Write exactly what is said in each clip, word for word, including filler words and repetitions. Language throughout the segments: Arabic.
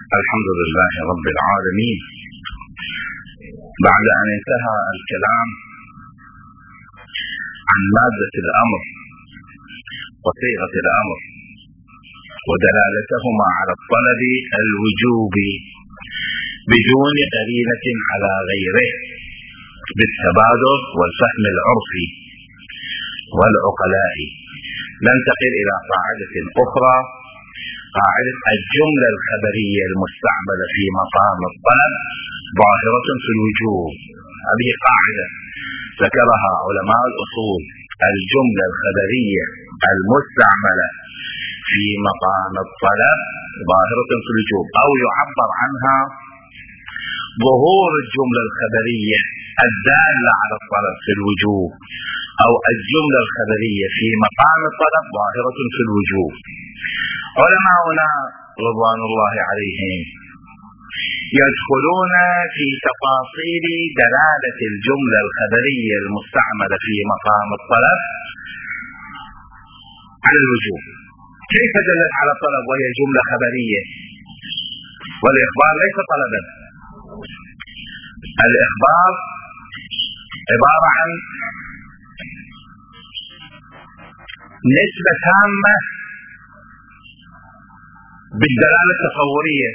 الحمد لله رب العالمين. بعد أن انتهى الكلام عن مادة الأمر وصيغة الأمر ودلالتهما على الطلب الوجوبي بدون قرينة على غيره بالتبادر والفهم العرفي والعقلائي، ننتقل إلى قاعدة أخرى، قاعدة الجملة الخبرية المستعملة في مقام الطلب ظاهرة في الوجوب. هذه قاعدة ذكرها علماء الأصول: الجملة الخبرية المستعملة في مقام الطلب ظاهرة في الوجوب، أو يعبر عنها ظهور الجملة الخبرية الدالة على الطلب في الوجوب، أو الجملة الخبرية في مقام الطلب ظاهرة في الوجوب. علماؤنا رضوان الله عليهم يدخلون في تفاصيل دلالة الجملة الخبرية المستعملة في مقام الطلب على الوجوب. كيف دلت على الطلب وهي جملة خبرية؟ والإخبار ليس طلبا، الإخبار عبارة عن نسبة تامة بالدلالة التصورية،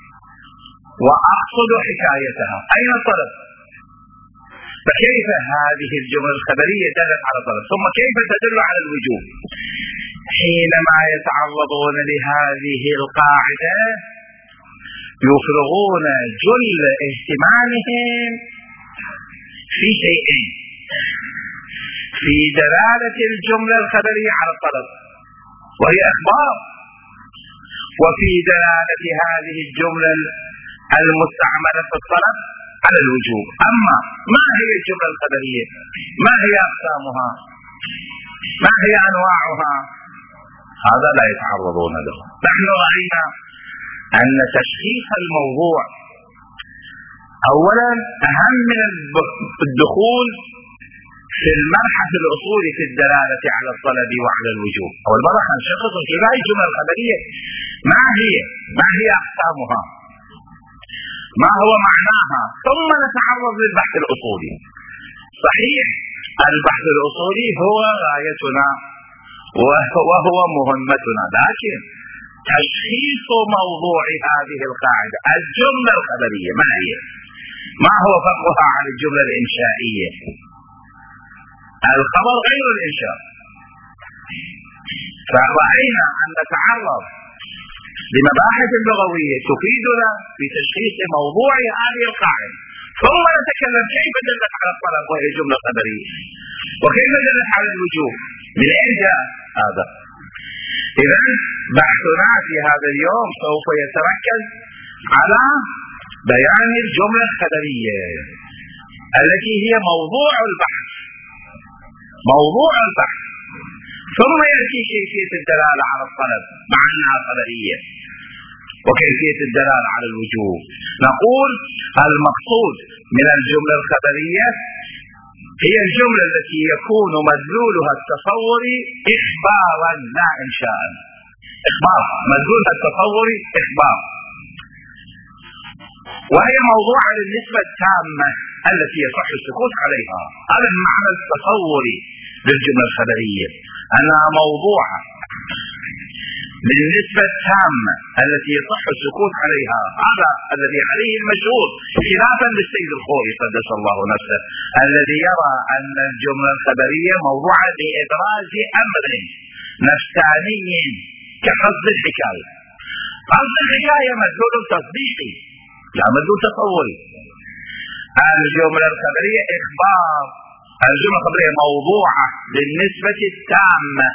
وأقصد حكايتها. أين الطلب؟ فكيف هذه الجملة الخبرية دلت على الطلب؟ ثم كيف تدل على الوجوب؟ حينما يتعرضون لهذه القاعدة يفرغون جل اهتمامهم في شيئين: في دلالة الجملة الخبرية على الطلب وهي إخبار، وفي دلالة هذه الجملة المستعملة في الطلب على الوجوب. أما ما هي الجملة الخبرية؟ ما هي أقسامها؟ ما هي أنواعها؟ هذا لا يتعرضون له. نحن رأينا أن تشخيص الموضوع أولا أهم من الدخول في المبحث الأصولي في الدلالة على الطلب وعلى الوجوب. أول مرة نشخص في هذه الجملة الخبرية ما هي، ما هي أقسامها، ما هو معناها، ثم نتعرض للبحث الأصولي. صحيح البحث الأصولي هو غايتنا وهو مهمتنا، لكن تشخيص موضوع هذه القاعدة الجملة الخبرية ما هي، ما هو فرقها عن الجملة الإنشائية؟ الخبر غير الإنشاء. فرأينا أن نتعرض لمباحث لغوية تفيدنا في تشخيص موضوع هذه القاعدة، ثم نتكلم كيف دلت على الطلب وهي جملة خبرية، وكيف دلت على الوجوب، من أين جاء هذا. إذا بحثنا في هذا اليوم سوف يتركز على بيان الجملة الخبرية التي هي موضوع البحث، موضوع البحث، ثم يأتي كيفية الدلالة على الطلب مع أنها خبرية، وكيفية الدلالة على الوجوب. نقول المقصود من الجملة الخبرية هي الجملة التي يكون مدلولها التصوري إخبارا لا إنشاء. إخبار، مدلولها التصوري إخبار، وهي موضوعة للنسبة التامة التي يصح السكوت عليها. هذا المعنى التصوري للجملة الخبرية، أنها موضوعة للنسبة التامة التي يصح السكوت عليها. هذا الذي عليه المشهور، خلافا للسيد الخوئي قدس الله نفسه الذي يرى أن الجملة الخبرية موضوعة لإدراج أمر نفساني كقصد الحكاية. قصد الحكاية مدلول تصديقي لا مدلول تصوري. الجملة الخبرية إخبار، الجملة الخبرية موضوعة للنسبة التامة.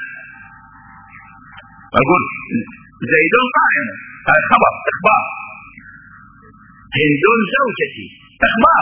أقول زيد قائم، هذا خبر إخبار. هند زوجتي، إخبار،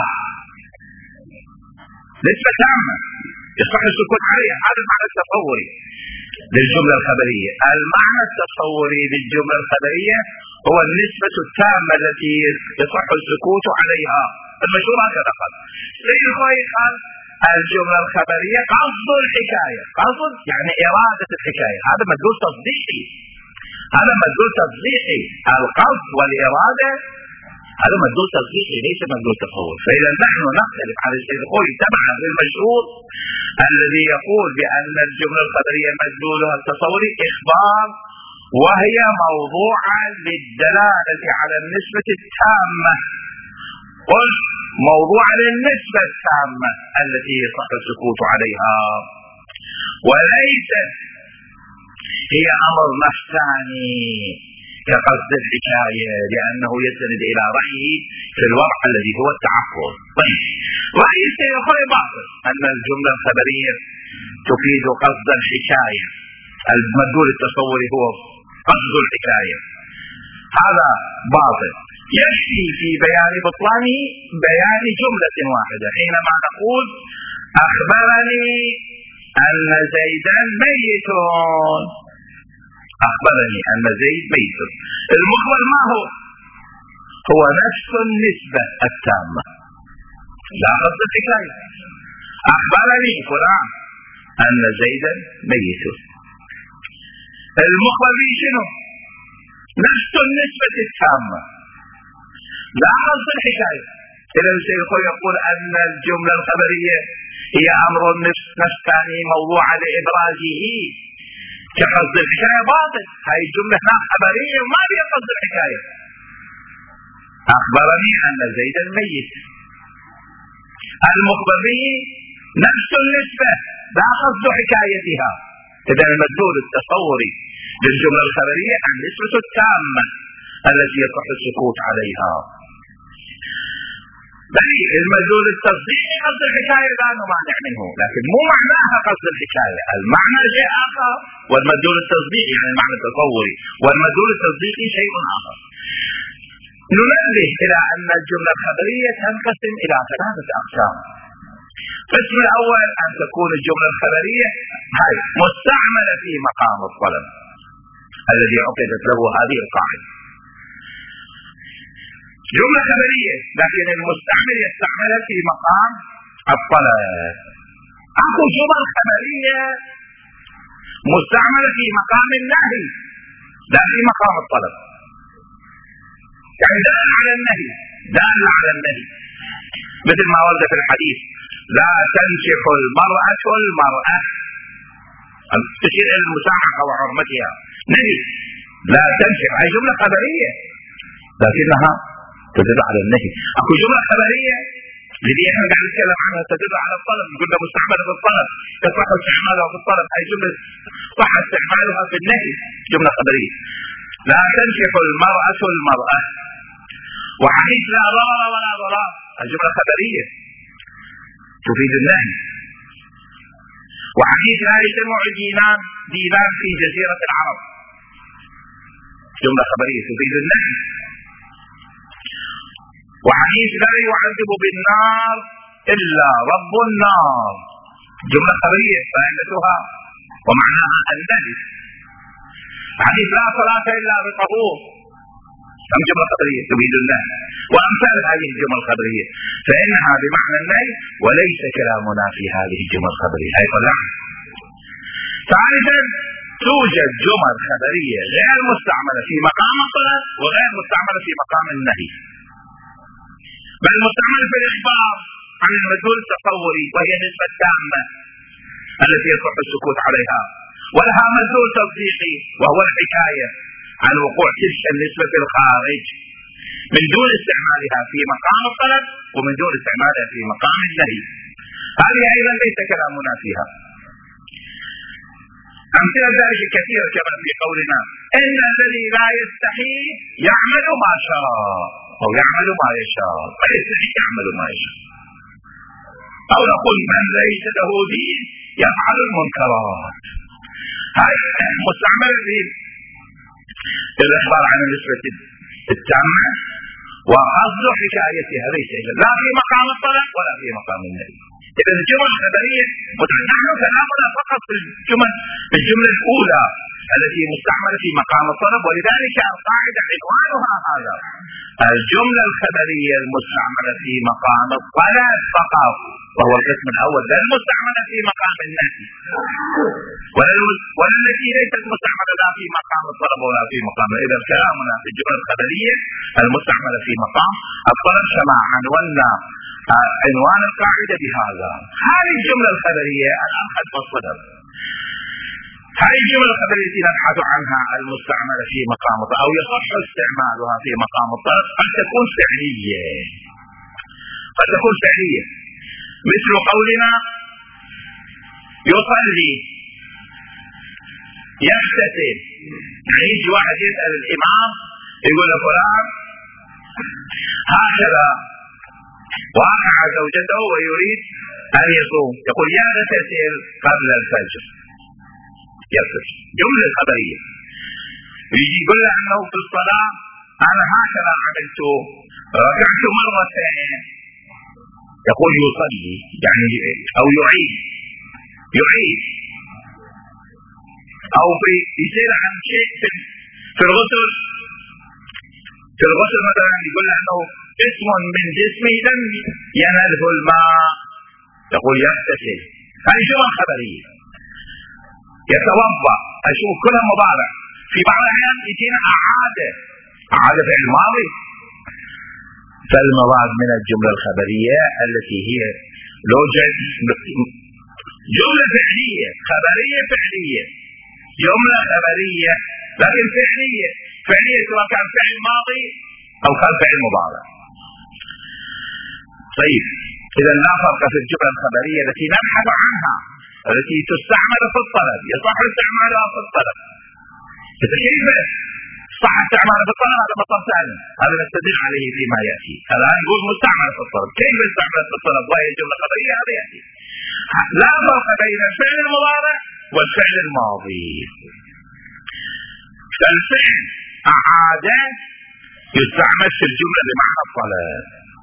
نسبة تامة يصح السكوت عليها. هذا المعنى التصوري للجملة الخبرية. المعنى التصوري للجملة الخبرية هو النسبة التامة التي يصح السكوت عليها. المشهور هكذا قال سيد الخوئي، قال الجملة الخبرية قصد الحكاية، قصد يعني إرادة الحكاية، هذا مدلول تصديقي. هذا مدلول تصديقي. القصد والإرادة هذا مدلول تصديقي ليس مدلول تصوري. فإذا نحن نختلف عن الشيخ الخوئي تبعا للمشهور الذي يقول بأن الجملة الخبرية مدلولها التصوري إخبار، وهي موضوعة للدلالة على النسبة التامة. قل موضوعة للنسبة التامة التي يصح السكوت عليها، وليس هي أمر نفساني كقصد الحكاية، لأنه يستند إلى رأيه في الوضع الذي هو التعقل. طيب، رأي الشيخ الخوئي باطل، أن الجملة الخبرية تفيد قصد الحكاية، المدلول التصوري هو قصد الحكاية، هذا باطل. يكفي في بيان بطلانه بيان جملة واحدة حينما نقول أخبرني أن زيدا ميت، أخبرني أن زيد ميت، المخبر ما هو؟ هو نفس النسبة التامة، لا قصد الحكاية. أخبرني فلان أن زيدا ميت، المخبر به شنو؟ نفس النسبة التامة، لا قصد الحكاية. إذا الشيخ يقول أن الجملة الخبرية هي أمر نفساني موضوع لإبراجه كقصد الحكاية، باطل. هاي الجملة خبرية ما فيها قصد الحكاية. أخبرني أن زيدا ميت، المخبر به نفس النسبة لا قصد حكايتها. إذا المدلول التصوري للجملة الخبرية النسبة التامة التي يصح السكوت عليها. بل المدلول التصديقي قصد الحكاية لا نمانع منه، لكن مو معناها قصد الحكاية، المعنى شيء آخر، والمدلول التصديقي يعني المعنى التصوري، والمدلول التصديقي شيء آخر. ننبه إلى أن الجملة الخبرية تنقسم إلى ثلاثة أقسام. القسم الأول أن تكون الجملة الخبرية هاي مستعملة في مقام الطلب الذي عقدت له هذه القاعدة، جملة خبرية لكن المستعمل يستعملها في مقام الطلب. أكو جمل خبرية مستعملة في مقام النهي لا في مقام الطلب، يعني دال على النهي، دال على النهي، مثل ما ورد في الحديث لا تنكح المرأة المرأة، تشير إلى المسامحة وحرمتها، نهي لا تنكح، هي جملة خبرية لكنها تدل على النهي. اكو جملة خبرية اللي احنا قاعد نتكلم عنها تدل على الطلب، قلنا مستعملة في الطلب، يصح استعمالها في الطلب، هي جملة صح استعمالها في النهي، جملة خبرية. لا تنكح المرأة المرأة، وحديث لا ضرر ولا ضرار، الجملة خبرية تفيد النهي. وحديث لا يجتمع دينان دينان في جزيرة العرب، جملة خبرية تفيد النهي. وحديث لا يعذب بالنار إلا رب النار، جملة خبرية فائدتها ومعناها النهي. حديث لا صلاة إلا بطهور، هم جملة خبرية تفيد النهي. وأمثال هذه الجمل الخبرية فإنها بمعنى النهي وليس كلامنا في هذه الجمل الخبرية. أي طلع. ثالثا توجد جمل خبرية غير مستعملة في مقام الطلب وغير مستعملة في مقام النهي، بل مستعملة في الإخبار عن المدلول التصوري وهي النسبة التامة التي يصح السكوت عليها، ولها مدلول تصديقي وهو الحكاية عن وقوع تلك النسبة في الخارج من دون استعمالها في مقام الطلب ومن دون استعمالها في مقام النهي. هذه أيضا ليس كلامنا فيها. أمثلة ذلك كثيرة كما في قولنا إن الذي لا يستحي يعمل ما شاء أو يعمل ما يشاء، لا يستحي يعمل ما يشاء. أو نقول من ليس له دين يفعل المنكرات، هاي مستعملة في الإخبار عن النسبة التامة وقصد حكايتها ليس لا في مقام الطلب ولا في مقام النهي. إذا الجمل الخبرية نحن كلامنا فقط في الجمل الجملة الأولى التي مستعملة في مقام الطلب، ولذلك القاعدة عنوانها هذا: الجملة الخبرية المستعملة في مقام الطلب فقط، وهو القسم الأول، لا المستعملة في مقام النفي، ولا التي ليست مستعملة لا في مقام الطلب ولا في مقام. إذا كلامنا في الجملة الخبرية المستعملة في مقام الطلب كما عنونا عنوان القاعدة بهذا. هذه الجملة الخبرية الآن قد فصلت. هذه الجملة الخبرية التي نبحث عنها المستعملة في مقام الطلب أو يصح استعمالها في مقام الطلب قد تكون فعلية، قد تكون فعلية، مثل قولنا يصلي، يغتسل. يعني يجي واحد يسأل الإمام يقول له فلان هكذا واقع زوجته ويريد أن يصوم، يقول يغتسل قبل الفجر، يغتسل. جملة خبرية. يجي يقول له أنه في الصلاة أنا هكذا عملت، ركعت مرتين، يقول يصلي يعني أو يعيد يعيد أو يصير عن شيء في الغسل، في الغسل مثلا يقول له أنه جسم من جسمه لم ينله الماء، يقول يغتسل. هذه جمل خبرية. يتوضأ، أشوف كلها مضارع. في بعض الأحيان يجينا أعادة، أعادة فعل ماضي. فالمراد من الجملة الخبرية التي هي لوجد جملة فعلية، خبرية فعلية، جملة خبرية لكن فعلية، فعلية سواء كان فعل ماضي أو كان فعل مضارع. طيب، إذا لا فرق في الجملة الخبرية التي نبحث عنها التي تستعمل في الطلب، يصح استعمالها في الطلب. كيف صح استعمالها في الطلب؟ هذا مطلب ثاني، هذا نستدل عليه فيما يأتي. الآن نقول مستعمل في الطلب، كيف استعمل في الطلب وهي الجملة الخبرية؟ هذا يأتي. لا فرق بين الفعل المضارع والفعل الماضي. فالفعل أعاد يستعمل في الجملة بمعنى الطلب،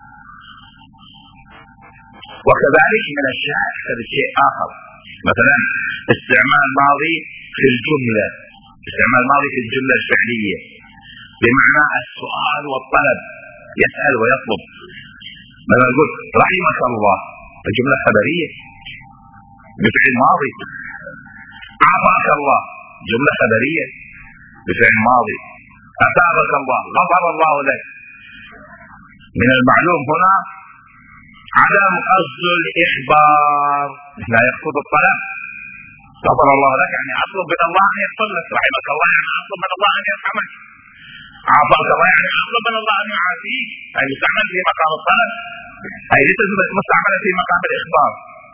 وكذلك من الشائع شيء آخر، مثلا استعمال ماضي في الجملة، استعمال ماضي في الجملة الفعلية بمعنى السؤال والطلب، يسأل ويطلب. مثلا نقول رحمك الله، الجملة خبرية بفعل ماضي. عافاك الله، جملة خبرية بفعل ماضي. أثابك الله، غفر الله لك. من المعلوم هنا عدم قصد الإخبار، لا يقصد الطلب. غفر الله لك يعني أطلب من الله أن يغفر لك، رحمك الله يعني أطلب من الله أن يرحمك، عافاك الله يعني أطلب من الله أن يعافيك. أي مستعمل في مقام الطلب، أي ليست مستعملة في مقام الإخبار.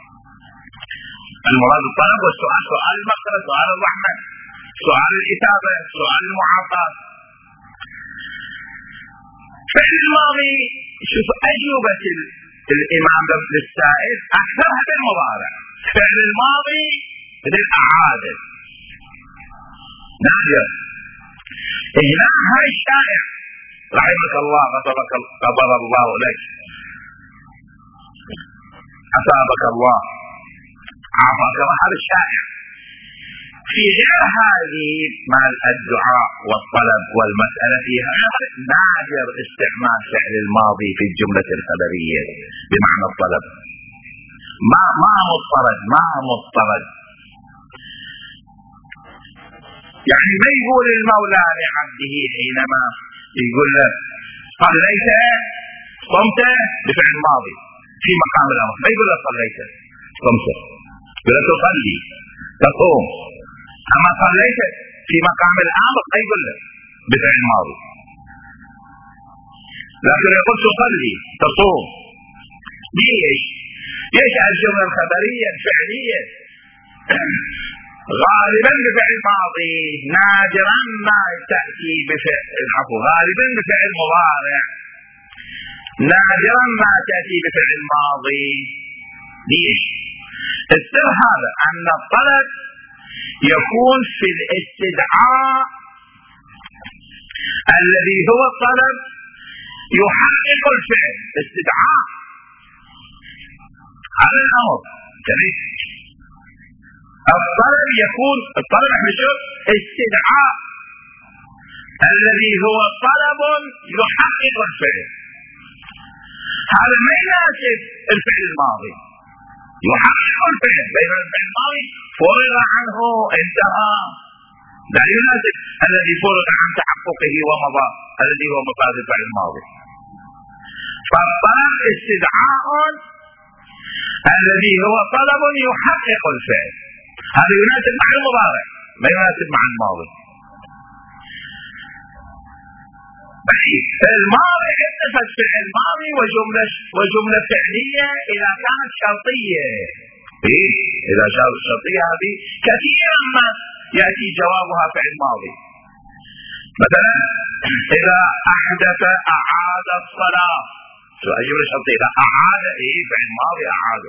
المراد الطلب والسؤال، سؤال المغفرة، سؤال الرحمة، سؤال الإتابة، سؤال المعافاة. فعل الماضي، شوف أجوبة الإمام للسائل أكثرها بالمضارع. فعل الماضي بالأعادة نادر. هنا هاي الشائع، رحمك الله، غفرك غفر الله لك، أثابك الله، عافاك الله، هذا الشائع. في غير هذه مع الدعاء والطلب والمسألة فيها نادر استعمال فعل الماضي في الجملة الخبرية بمعنى الطلب. ما ما مضطرد، ما مضطرد. يعني ما يقول المولى لعبده حينما يقول له صليت صمت بفعل ماضي في مقام الأمر، ما يقول له صليت صمت، يقول له تصلي تصوم. أما صليت في مقام الأمر ما يقول له بفعل ماضي، لكن يقول تصلي تصوم. ليش؟ ليش الجملة الخبرية الفعلية غالبا بفعل ماضي، نادرا ما تأتي بفعل العفو، غالبا بفعل مضارع، نادرا ما تأتي بفعل ماضي. ليش؟ السر هذا أن الطلب يكون في الاستدعاء الذي هو الطلب يحقق الفعل، استدعاء على الأمر. جميل. الطلب يكون الطلب احنا شوف استدعاء الذي هو طلب يحقق الفعل، هذا ما يناسب الفعل الماضي، يحقق الفعل، بين الفعل الماضي فرغ عنه انتهى، لا يناسب الذي فرغ عن تحققه ومضى الذي هو مفاد الفعل الماضي. فالطلب استدعاء الذي هو طلب يحقق الفعل، هذا يناسب مع المضارع ما يناسب مع الماضي. الماضي اتفت فعل ماضي وجملة وجملة فعلية إذا كانت شرطية. إيه؟ إذا كانت شرطية هذه كثيرا ما يأتي جوابها فعل ماضي. مثلا إذا أحدث أعاد الصلاة، شو الجملة الشرطية؟ إذا أعاد إيه فعل ماضي أعاد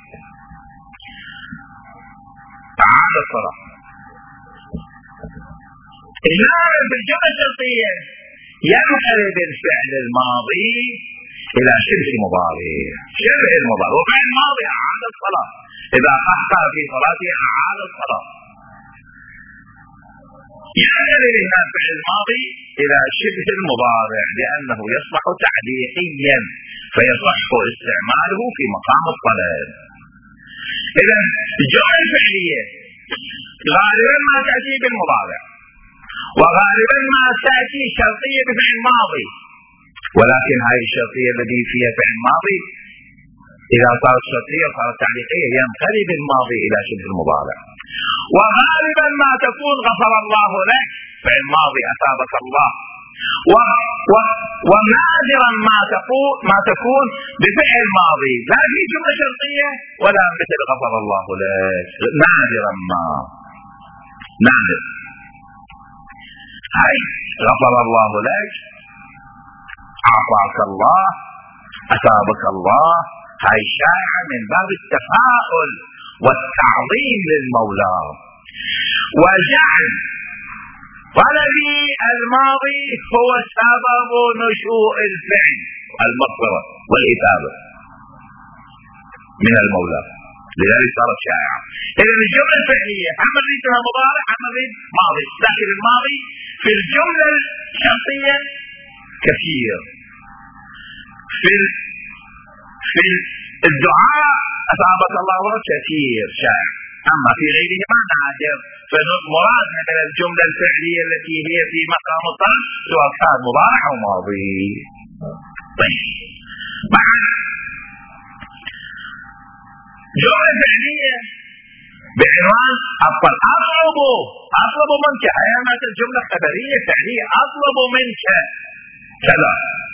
أعاد الصلاة. إذا بالجملة الشرطية ينقلب الفعل الماضي إلى شبه مضارع، شبه المضارع، وفعل ماضي أعاد الصلاة، إذا أخطأ في صلاته أعاد الصلاة، ينقلب هنا الفعل الماضي إلى شبه المضارع لأنه يصبح تعليقيا فيصح استعماله في مقام الطلب. إذا الجملة الفعلية غالبا ما تأتي بالمضارع، وغالبا ما تأتي شرطية بفعل ماضي، ولكن هذه الشرطية التي فيها فعل ماضي إذا صارت شرطية وصارت تعليقية ينقلب الماضي إلى شبه المضارع. وغالبا ما تكون غفر الله لك فعل ماضي أثابك الله، و... و... ونادرا ما تكون ما تكون بفعل ماضي لا في جملة شرطية ولا مثل غفر الله لك، نادرا ما نادر. هاي غفر الله لك، أعطاك الله، أثابك الله، هاي شائعة من باب التفاؤل والتعظيم للمولى. وجعل طلبي الماضي هو سبب نشوء الفعل المغفرة والإثابة من المولى، لذلك صارت شائعة. إذا الجملة الفعلية أما ريتها مضارع أما ريت ماضي، لكن الماضي في الجملة الشرطية كثير، في في الدعاء أثابك الله كثير شائع، أما في غيرهما نادر. فالمراد من الجملة الفعلية التي هي في مقام الطلب سواء كان مضارع أو ماضي. طيب بعد جملة فعلية بعنوان أطلب أطلب منك، أيامات الجملة خبرية فعلية، أطلب منك كذا،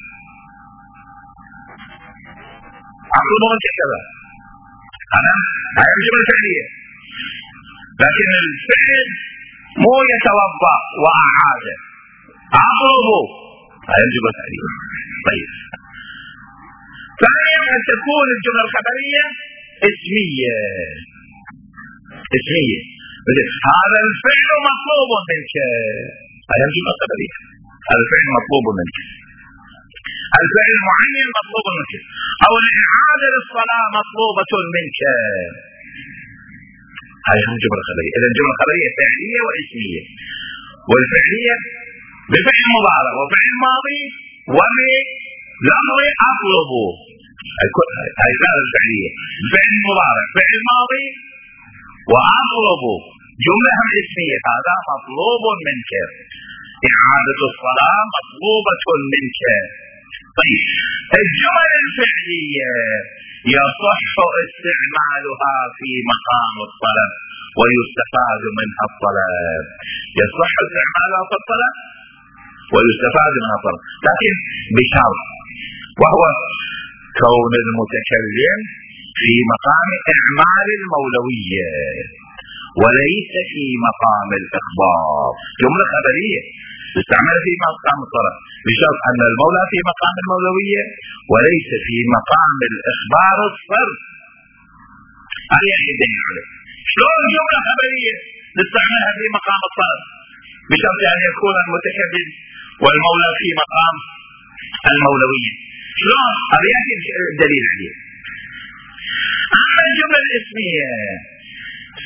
أطلب منك كذا، أنا هاي الجملة فعلية، لكن الفعل مو يتوضأ وأعاد، أطلب هاي الجملة فعلية. طيب ثانيا أن تكون الجملة الخبرية اسمية، اسمية هذا الفعل مطلوب منك، هذا الجملة الخبرية، هذا الفعل مطلوب منك، الفعل المعين مطلوب منك، أو الإعادة للصلاة مطلوبة منك، هذه الجملة الخبرية. إذا الجملة الخبرية فعلية واسمية، والفعلية بفعل مضارع وفعل ماضي وبلفظ أطلب، هاي هذه الفعلية فعل مضارع فعل ماضي وأطلب جملة هم اسمية، هذا مطلوب منك، إعادة الصلاة مطلوبة منك. طيب الجمل الفعلية يصح استعمالها في مقام الطلب ويستفاد منها الطلب، يصح استعمالها في الطلب ويستفاد منها الطلب، لكن بشرط، وهو كون المتكلم في مقام إعمال المولوية وليس في مقام الإخبار. جملة خبرية تستعمل في مقام الطلب بشرط أن المولى في مقام المولوية وليس في مقام الإخبار الصرف. هذا يعني الدين عليه. شلون جملة خبرية نستعملها في مقام الطلب بشرط أن يكون المتكلم والمولى في مقام المولوية؟ شلون؟ هذا يعني الدليل عليه. أما الجملة الاسمية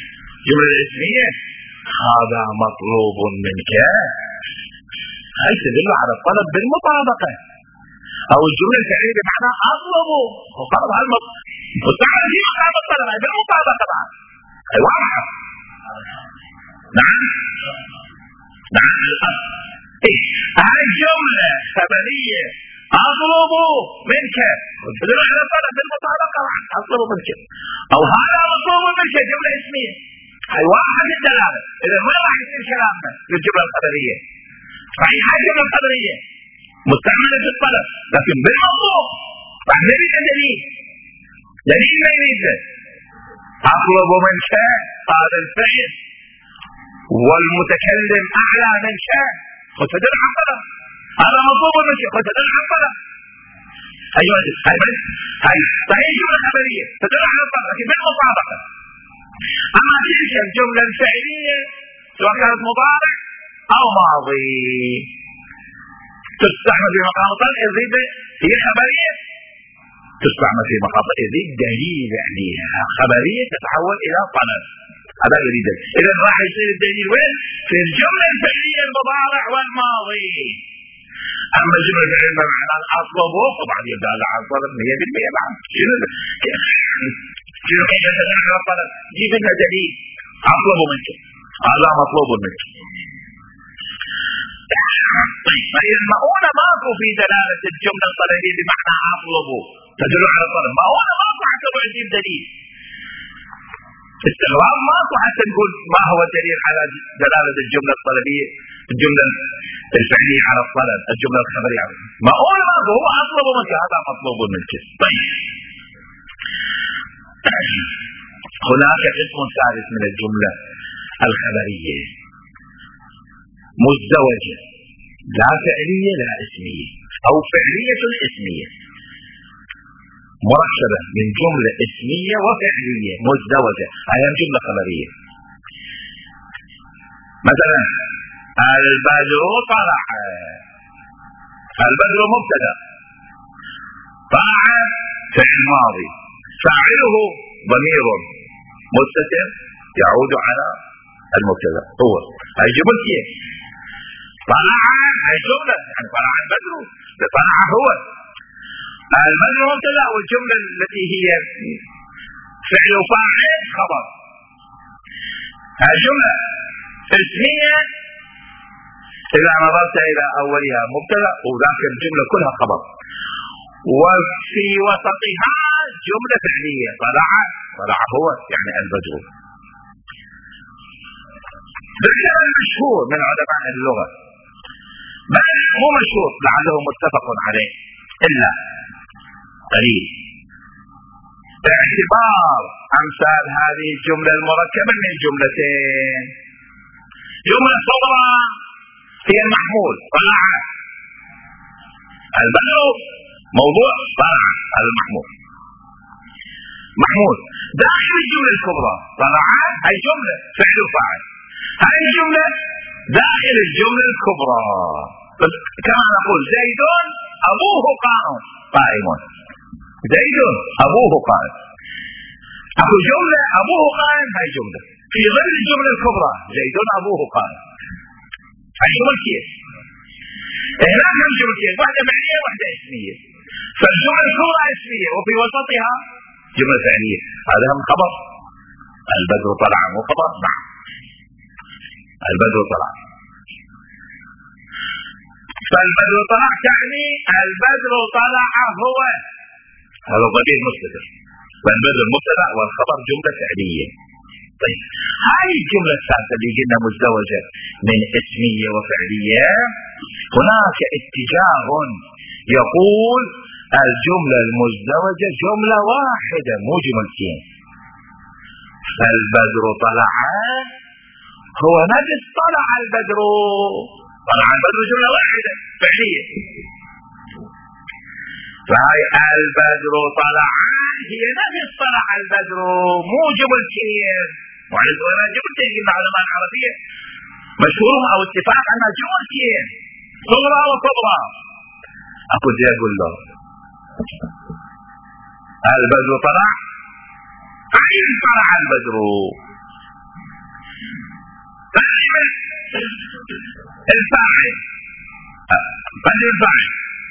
جملة اسمية هذا مطلوب منك، هاي تدل على الطلب بالمطابقة. او الجملة الفعلية بمعنى اطلب، وخلاص هالمطلب مستعمل في مقام الطلب بالمطابقة بعد، هاي واضحة. نعم نعم إيه؟ هاي جملة خبرية اطلب منك تدل على الطلب بالمطابقة بعد، اطلب منك، او هذا مطلوب منك جملة اسمية، هاي واحد الدلالة. اذا ما راح يصير كلامنا للجملة الخبرية، صحيح هاي الجملة الخبرية مستعملة في الطلب لكن بالمطلوب راح نريد دليل، دليل ما يريد اطلب منك هذا الفعل والمتكلم اعلى منك فتدل على الطلب، هذا مطلوب منك فتدل على الطلب. ايوه هاي بس هاي صحيح جملة خبرية تدل على الطلب لكن بالمطابقة. اما تلك الجملة الفعلية سواء كانت مضارع او ماضي تستعمل في مقام الطلب، يزيد هي خبرية تستعمل في مقام الطلب، يزيد دليل عليها، خبرية تتحول الى طلب، هذا يريد. اذا راح يصير الدليل وين؟ في الجملة الفعلية المضارع والماضي. اما الجملة الفعلية بمعنى اطلب طبعا يبدا على الطلب مية بالمية بعد. شنو شنو كيف يدل على الطلب؟ جيب لنا دليل اطلب منك هذا مطلوب منك. طيب فإذا المؤونة ماكو في دلالة الجملة الطلبية بمعنى اطلب تدل على الطلب، مؤونة ماكو حتى نجيب دليل، استغراب ماكو حتى نقول ما هو الدليل على دلالة الجملة الطلبية الجملة الفعلية على الطلب، الجملة الخبرية على الطلب، مؤونة ماكو، هو اطلب منك هذا مطلوب منك. طيب هناك قسم ثالث من الجملة الخبرية مزدوجة، لا فعلية لا اسمية، او فعلية اسمية مركبة من جملة اسمية وفعلية مزدوجة، هي جملة خبرية. مثلا البدر طلع، البدر مبتدا، طلع فعل ماضي، فاعله ضمير مستتر يعود على المبتدا هو، هي جملة طلع، هي جملة يعني طلع البدر، طلع هو البدر مبتدا، والجملة التي هي فعل فاعل خبر. الجملة اسمية إذا نظرت إلى أولها مبتدا وذاك الجملة كلها خبر، وفي وسطها جملة فعلية طلع، طلع هو يعني البدر. ذكر المشهور من علماء اللغة، بل مو مشهور لعله متفق عليه إلا قليل، باعتبار أمثال هذه الجملة المركبة من جملتين. جملة صغرى هي المحمول طلع البدر، موضوع طلع المحمول محمول، داخل الجملة الكبرى طلع هي جملة فعل وفاعل، هذه الجملة داخل الجملة الكبرى. كما نقول زيد أبوه قائم، قائم زيد أبوه قائم، أكو جملة أبوه قائم، هاي جملة في ظل الجملة الكبرى زيد أبوه قائم، هاي جملتين. هناك هم جملتين، واحدة فعلية واحدة اسمية، فالجملة الكبرى اسمية وفي وسطها جملة فعلية، هذا هم خبر. البدر طلع مو خبر؟ نعم البدر طلع، فالبدر طلع تعني البدر طلع هو، هذا ضمير مستتر، فالبدر مبتدا والخبر جملة فعلية. طيب هاي الجملة الثالثة اللي قلنا مزدوجة من اسمية وفعلية، هناك اتجاه يقول الجملة المزدوجة جملة واحدة مو جملتين، فالبدر طلع هو نفس طلع البدر، طلع البدر جملة واحدة فعلية، فهي البدر طلع هي نفس طلع البدر مو جملتين. وعلى جملتين قلنا علماء العربية مشهور او اتفاق انها جملتين صغرى وكبرى. اقول زي اقول له البدر طلع، عين طلع البدر، الفاعل بدر الفاعل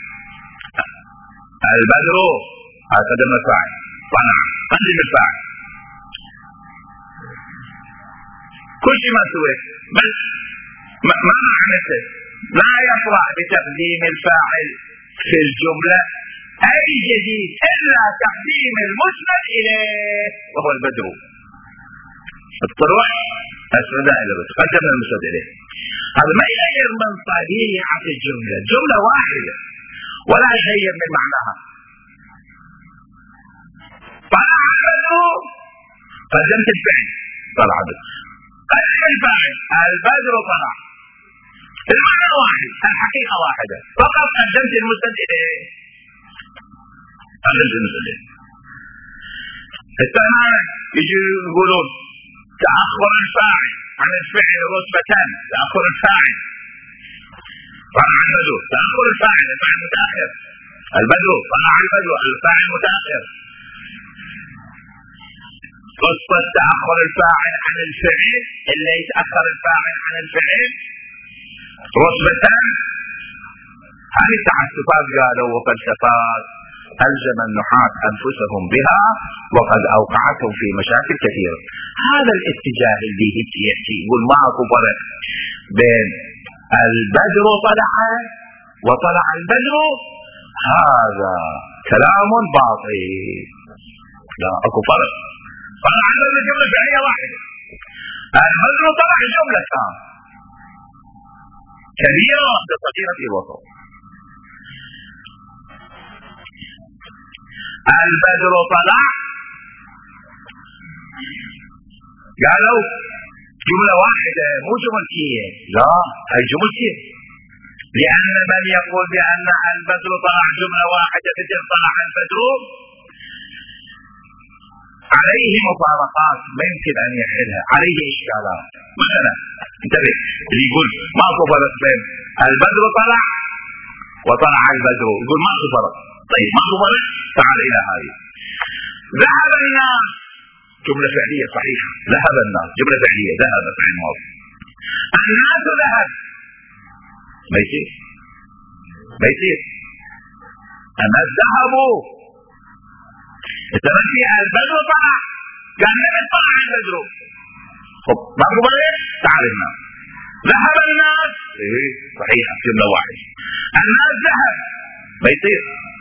البدر قدم الفاعل طلع قدم الفاعل كل شيء ما سويت بس ما معناته لا يطلع بتقديم الفاعل في الجملة أي جديد إلا تقديم المسند إليه وهو البدر. الطلوع أسند إلى البدر قدمنا المسند إليه. هذا ما يغير من طبيعة الجملة، جملة واحدة ولا يغير من معناها. طلع البدر قدمت الفعل طلع البدر، قدم الفاعل البدر طلع، المعنى واحد الحقيقة واحدة، فقط قدمت المسند إليه قدمت المسند إليه. الثانية يجي يقولون تأخر الفاعل عن الفعل رتبتان، تأخر الفاعل طلع البدر، تأخر الفاعل الفاعل متأخر، البدر طلع البدر الفاعل متأخر. قصة تأخر الفاعل عن الفعل اللي يتأخر الفاعل عن الفعل رتبتان، هذه تعسفات قالوا وفلسفات ألزم النحاة أنفسهم بها وقد أوقعتهم في مشاكل كثيرة. هذا الاتجاه اللي يأتي يقول ماكو فرق بين البدر طلع وطلع البدر، هذا كلام باطل، لا أكو فرق. طلع البدر جملة فعلية واحدة، البدر طلع جملة كبيرة صغيرة في الوسط. البدر طلع قالوا جملة واحدة مو جملتين، لا هي جملتين، لأن من يقول بأن البدر طلع جملة واحدة مثل طلع البدر عليه مفارقات ما يمكن أن يحلها، عليه إشكالات. مثلا انتبه اللي يقول ماكو فرق بين البدر طلع وطلع البدر، يقول ماكو فرق. طيب ماكو فرق، تعال إلى هذه ذهب الناس جملة فعلية صحيحة، ذهب الناس جملة فعلية، ذهب فعل ماضي، الناس ذهب ما يصير ما يصير الناس ذهبوا. التمشي البدر طلع قال من طلع البدر، خب ماكو فرق، تعال الناس ذهب الناس ايه صحيحة جملة واحدة، الناس ذهب ما يصير.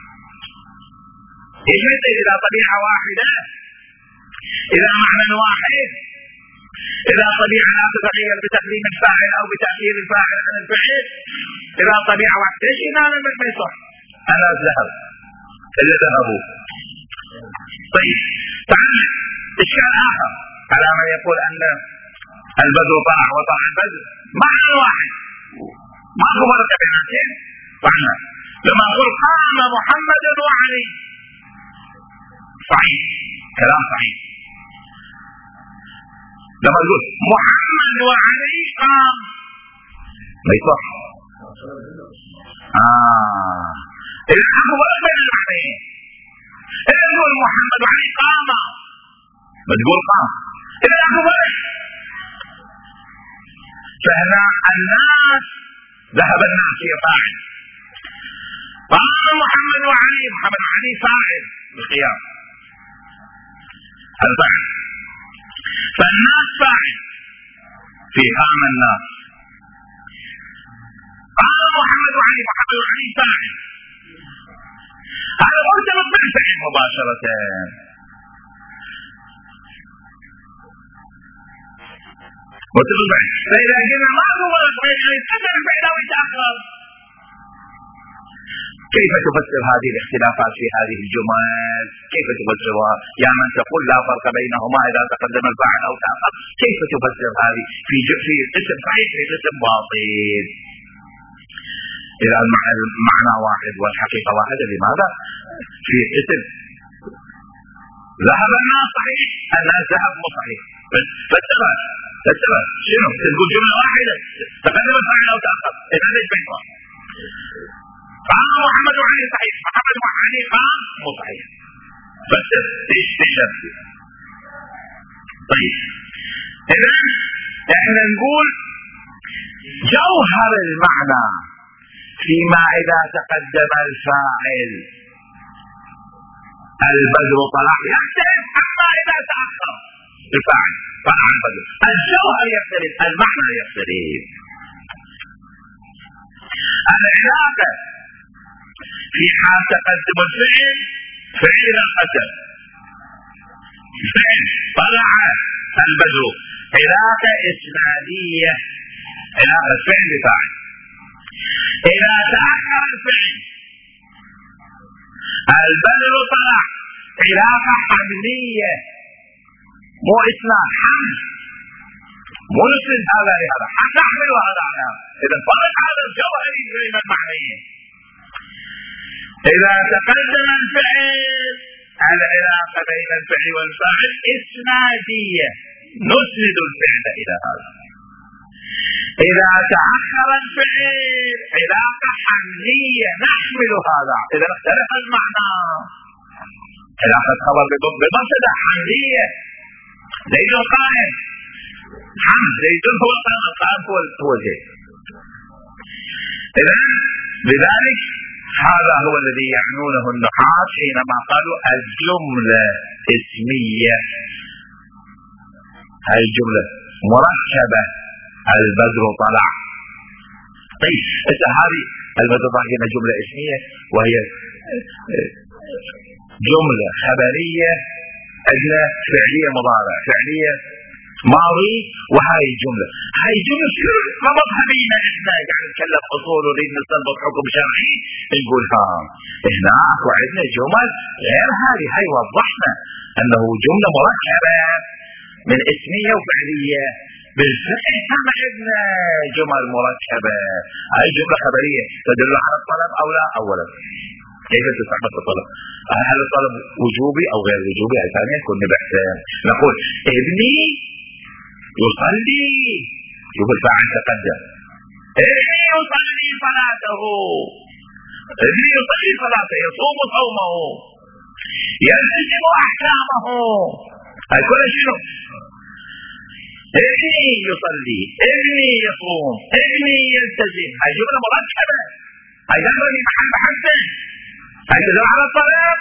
ايش يصير إذا طبيعة واحدة، إذا معنى واحد، إذا طبيعة لا تتغير بتقديم الفاعل أو بتأخير الفاعل عن الفعل، إذا طبيعة واحدة ايش هنا ما يصح. الناس ذهب اللي ذهبوا. طيب تعال إشكال آخر على من يقول أن البدر طلع وطلع البدر معنى واحد، ما هو فرق بيناتهم. معنى لما أقول قام محمد وعلي صحيح، كلام صحيح. لما أقول محمد وعلي قام ما يصح. آه إذا أخذ بين المعنيين، إذا تقول محمد وعلي قام ما تقول قام، إذا أخذ فهنا الناس ذهب الناس هي فاعل، قام محمد وعلي، محمد وعلي فاعل بالقيام الفاعل، فالناس فاعل في قام الناس، قام محمد وعلي، محمد وعلي فاعل، هذا مرتبط بالفعل مباشرة. مرتبط بالفعل، فإذا قلنا ما هو الفعل يتقدم الفعل أو يتأخر، كيف تفسر هذه الاختلافات في هذه الجمل؟ كيف تفسرها يا من تقول لا فرق بينهما إذا تقدم الفاعل أو تأخر؟ كيف تفسر هذه في في قسم صحيح في قسم باطل؟ إذا المعنى واحد والحقيقة واحدة، لماذا في قسم ذهب الناس صحيح الناس ذهب مو صحيح؟ فالسبب فالسبب شنو؟ تقول جملة واحدة تقدم الفاعل أو تأخر، إذا ليش بينهم؟ قام محمد وعلي صحيح، محمد وعلي قام مو صحيح، بس ايش تشرب. طيب اذا احنا نقول جوهر المعنى فيما إذا تقدم الفاعل البدر طلع يختلف عما إذا تأخر الفاعل طلع البدر. الجوهر يختلف، المعنى يختلف. العلاقة في حال تقدم الفعل فعل القدر، فعل طلع البدر، علاقة إسنادية، علاقة فعل فاعل. إذا تأخر الفعل البدر طلع، علاقة حملية مو إسناد، حمل مو نسند هذا لهذا، نحمل هذا على هذا. إذا فرق هذا الجوهري بين المعنيين. إذا تقدم الفعل العلاقة بين الفعل والفاعل إسنادية، نسند الفعل إلى هذا. إذا تأخر الفعل علاقة حملية، نحمل هذا. إذا اختلف المعنى، علاقة خبر بمبتدأ حملية، زيد قائم، حمل زيد هو القائم، القائم هو زيد. إذا لذلك هذا هو الذي يعنونه النحاة حينما قالوا الجملة اسمية، هاي الجملة مركبة، البدر طلع. طيب إذا هذه البدر طلع هنا جملة اسمية وهي جملة خبرية، عندنا فعلية مضارع، فعلية ماضي، وهاي الجملة هاي الجملة ما مذهبينا احنا يعني نتكلم اصول ونريد نستنبط حكم شرعي نقول ها هنا اكو عندنا جمل غير هذه. هاي وضحنا انه جملة مركبة من اسمية وفعلية. بالفعل هم عندنا جمل مركبة، هاي جملة خبرية تدل على الطلب او لا. اولا كيف تستعمل الطلب؟ هل الطلب وجوبي او غير وجوبي؟ ثانيا كنا بحثين نقول ابني يصلي، شوف الفاعل تقدم، ابني يصلي صلاته، ابني يصلي صلاته، يصوم صومه، يلتزم احكامه، هاي كلها شنو؟ ابني يصلي، ابني يصوم، ابني يلتزم. هاي جملة مركبة، هاي دائما في محل بحثين، هاي تدل على الطلب،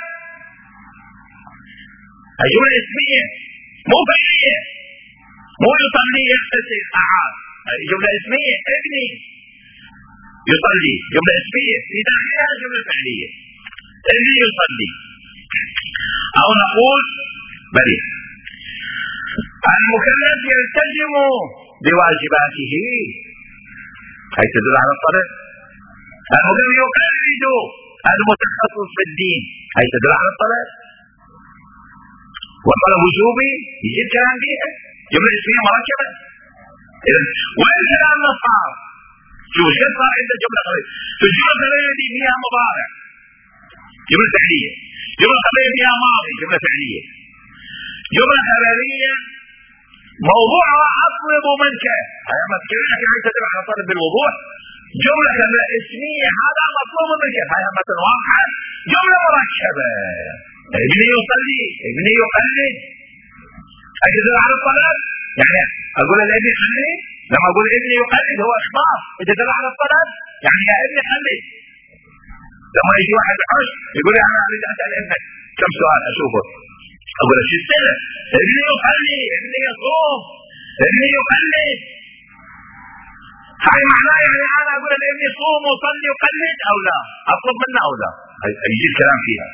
هاي جملة اسمية مو فعلية، مو يصلي يغتسل أعاد، هاي جملة اسمية. ابني يصلي جملة اسمية في داخلها جملة فعلية، ابني يصلي. أو نقول بلي المكلف يلتزم بواجباته، هاي تدل على الطلب. المكلف يقلد المتخصص في الدين، هاي تدل على الطلب. والطلب وجوبي يجيب كلام بيها، جملة اسمية مركبة. إذا وين كلام نصار؟ شوف ايش صار عند جملة خبرية؟ في الجملة الخبرية دي فيها مضارع، جملة فعلية، جملة خبرية فيها ماضي، جملة فعلية. جملة خبرية موضوعها أطلب منك، هاي مسكينة هاي تدل على طلب بالوضوح. جملة اسمية هذا مطلوب منك، هاي مثلا واضحة. جملة مركبة، ابني يصلي، ابني يقلد، هاي تدل على الطلب. يعني أقول الابن قلد، لما أقول ابني يقلد هو إخبار تدل على الطلب، يعني يا ابني قلد. لما يجي واحد بحش يقول لي أنا أريد أسأل ابنك كم سؤال أشوفه، أقول له شو السنة؟ ابني يصلي، ابني يصوم، ابني يقلد. هاي معناه يعني أنا أقول الابن يصوم ويصلي ويقلد أو لا؟ أطلب منه أو لا؟ يجي الكلام فيها.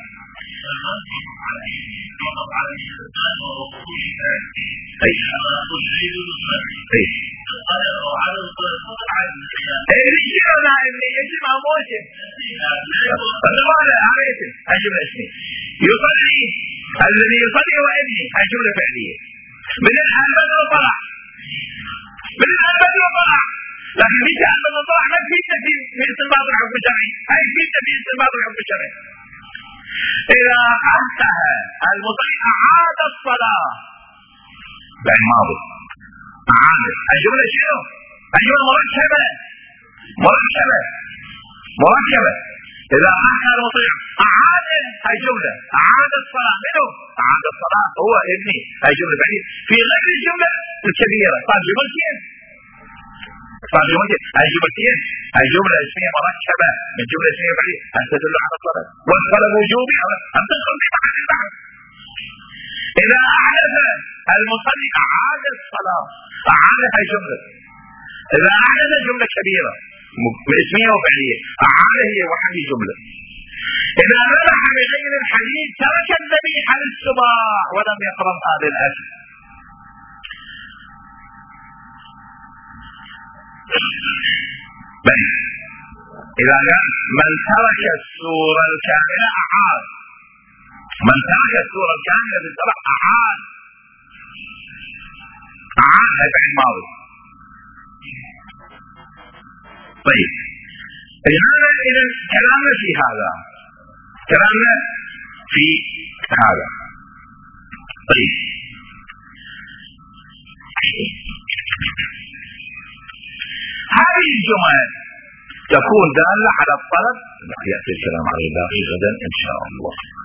أي أي الرجال ابني يجب أموته فالله عليك أجب اسمي يصلي، الذي يصلي هو ابني، هاي جملة فعلية. من الآن بدر طلع، من الآن بدر طلع، لكن ليش بدر طلع ما فينا في استنباط الحكم الشرعي، هاي فينا في استنباط الحكم الشرعي. إذا أنتهى المصلي أعاد الصلاة بعد ماضي، أعاد. الجملة شنو؟ الجملة مركبة، مركبة مركبة. إذا أنتهى المصلي أعاد، هاي جملة أعاد الصلاة. منو؟ أعاد الصلاة هو ابني، هاي جملة بعدين في غير الجملة الكبيرة. طيب جملتين صار جملتين. هاي جملتين، هاي جملة اسمية مركبة من جملة اسمية فعلية أن تدل على الطلب، والطلب وجوبي أن تدخل في محل البحث. إذا أحدث المصلي أعاد الصلاة، أعاد هاي جملة. إذا أحدث جملة كبيرة اسمية وفعلية أعاد هي وحدي جملة. إذا ذبح بغير الحديد ترك الذبيح للسباع ولم يقرب هذا الأجل. بل إذا قال من ترك السورة الكاملة أعاد، من ترك السورة الكاملة للسبع أعاد، أعاد هذا فعل ماضي. طيب لماذا إذا كلامنا في هذا؟ كلامنا في هذا. طيب هذه الجمل تكون دالة على الطلب. يأتي الكلام على الباقي غدا إن شاء الله.